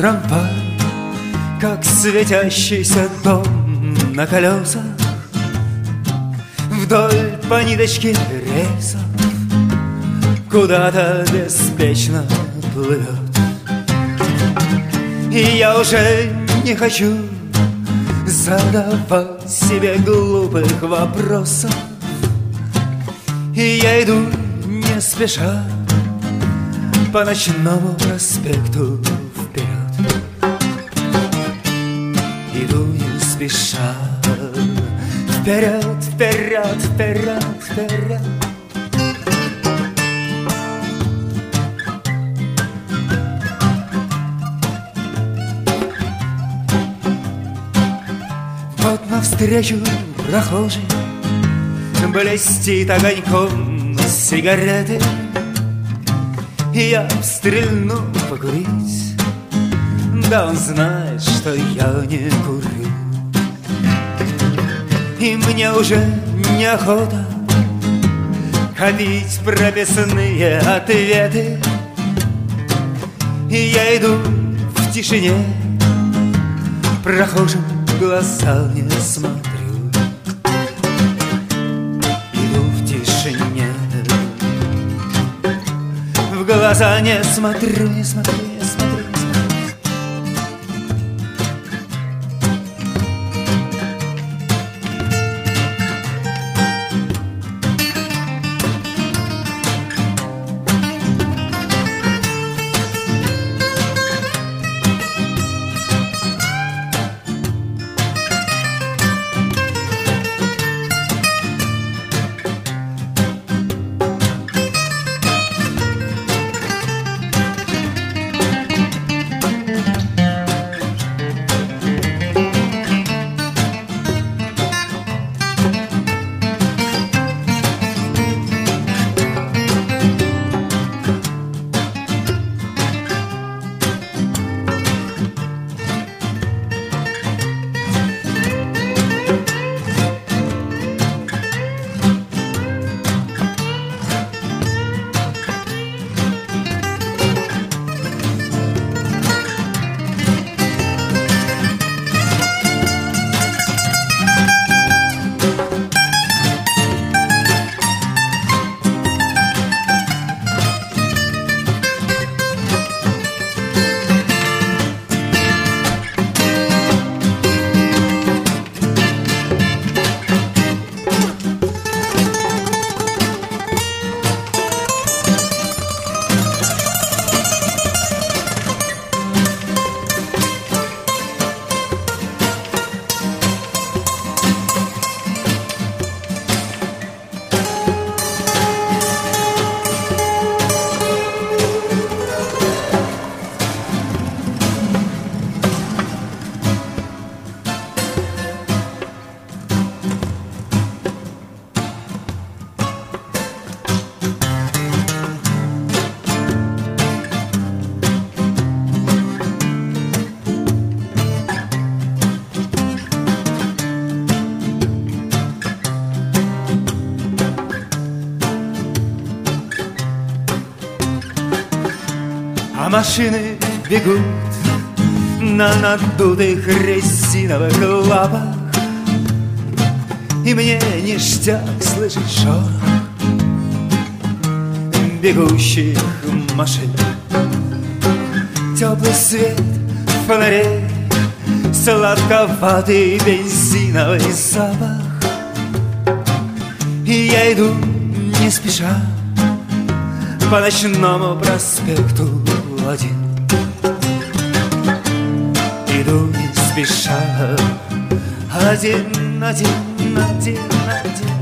трамвай, как светящийся дом на колесах, вдоль по ниточке рельсов куда-то беспечно плывет. И я уже не хочу задавать себе глупых вопросов, и я иду не спеша по ночному проспекту вперед. Иду не спеша вперед, вперед, вперед, вперед. Вот навстречу прохожий блестит огоньком сигареты, и я стрельну покурить, да он знает, что я не курю. И мне уже неохота копить прописные ответы, и я иду в тишине, прохожим в глаза не смотрю. Иду в тишине, в глаза не смотрю, не смотрю, не смотрю. А машины бегут на надутых резиновых лапах, и мне ништяк слышать шорох бегущих машин. Теплый свет фонарей, сладковатый бензиновый запах, и я иду не спеша по ночному проспекту один. Иду не спеша, один, один, один, один.